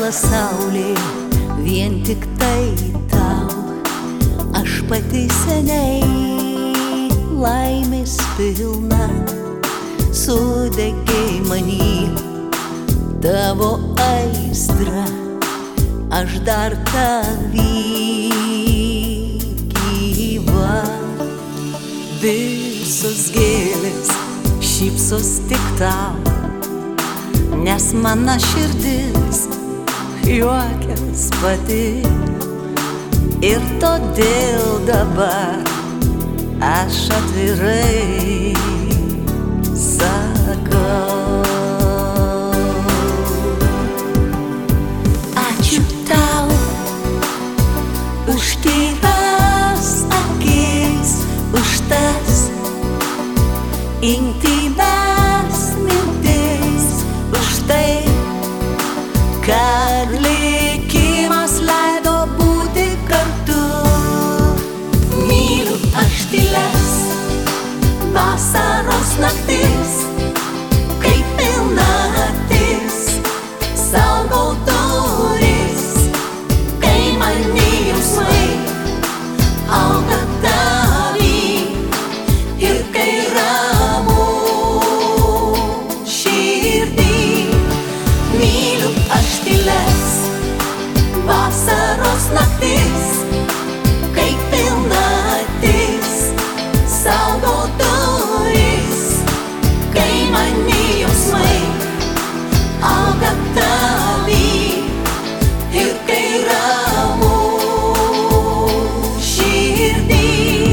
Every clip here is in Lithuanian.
pasaulį vien tik tai tau. Aš pati seniai laimės pilna, sudegei many tavo aistra, aš dar tavy gyva. Visos gėlės šypsos tik tau, nes mano širdis juokias pati. Ir todėl dabar aš atvirai sakau: ačiū tau už tyras akis, už tas intymias mintis, už tai, kad likimas leido būti kartu. Myliu aš tylias vasaros naktis, kaip pilnatis saugau duris, kai many jausmai auga tavy ir kai ramu širdį. Myliu aš tylias vasaros naktis, kaip pilnatis saugau duris, kai many jausmai auga tavy ir kai ramu širdį.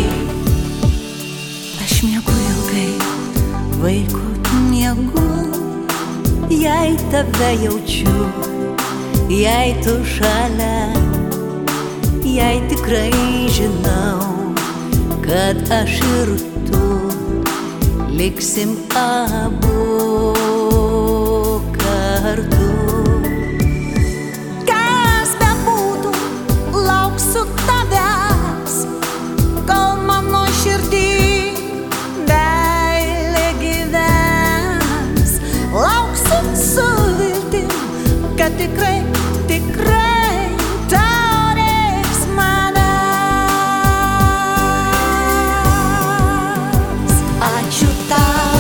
Aš miegu ilgai, vaikut miegu, jei tave jaučiu, jei tu šalia, jei tikrai žinau, kad aš ir tu liksim abu kartu. Kas bebūtų, lauksiu tavęs, kol mano širdį meilė gyvens. Lauksiu su viltim, kad tikrai, tikrai tau reiks manęs. Ačiū tau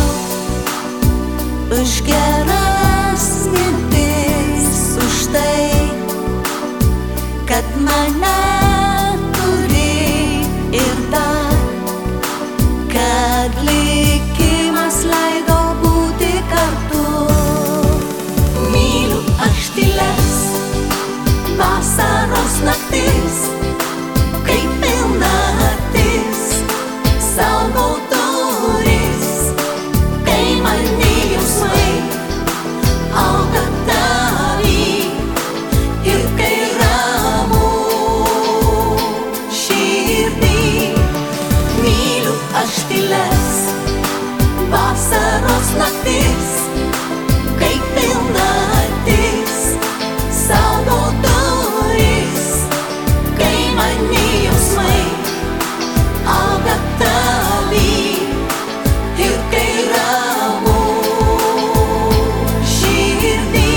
už geras mintis, už tai, kad mane turi ir dar, kad likimas leido būti kartu. Myliu aš tylias vasaros naktis, kaip pilnatis saugau duris, kai many jausmai auga tavy ir kai ramu širdį. Myliu aš tylias vasaros naktis, kaip pilnatis saugau duris, kai many jausmai auga tavy ir kai ramu širdį.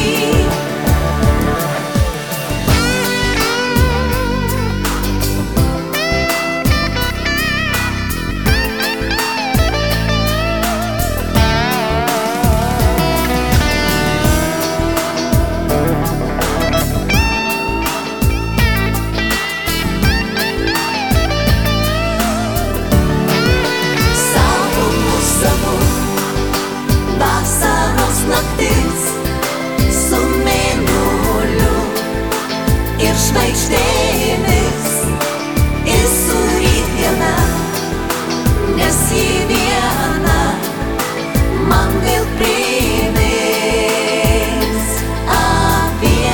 Vasaros naktis su mėnuliu ir žvaigždėmis, ir su rytdiena, nes ji viena man vėl primins apie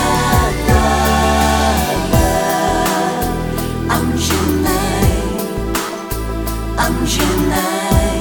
tave. Amžinai, amžinai.